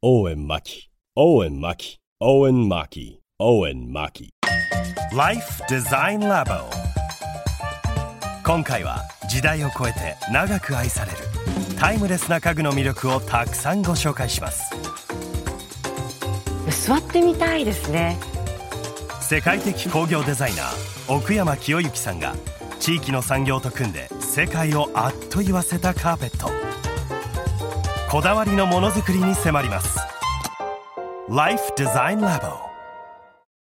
Owen Maki, Owen Maki, Owen Maki, Owen Maki Life Design Labo。 今回は時代を超えて長く愛されるタイムレスな家具の魅力をたくさんご紹介します。 座ってみたいですね。 世界的工業デザイナー奥山清之さんが地域の産業と組んで世界をあっと言わせたカーペット。こだわりのものづくりに迫ります。Life Design Labo。